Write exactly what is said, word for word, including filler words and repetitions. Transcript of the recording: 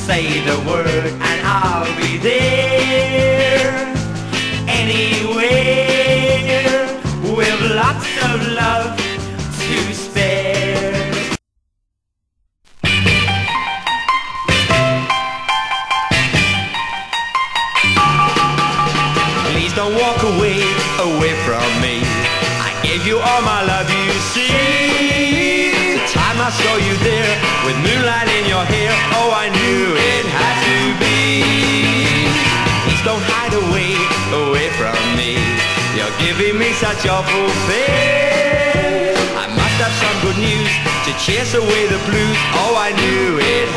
say the word and I'll be there. Anywhere with lots of love to spare. Please don't walk away, away from me. I gave you all my love, you see. The time I saw you there, with moonlight in your hair, oh, I knew it had to be. Please don't hide away, away from me. You're giving me such awful pain. I must have some good news to chase away the blues, oh, I knew it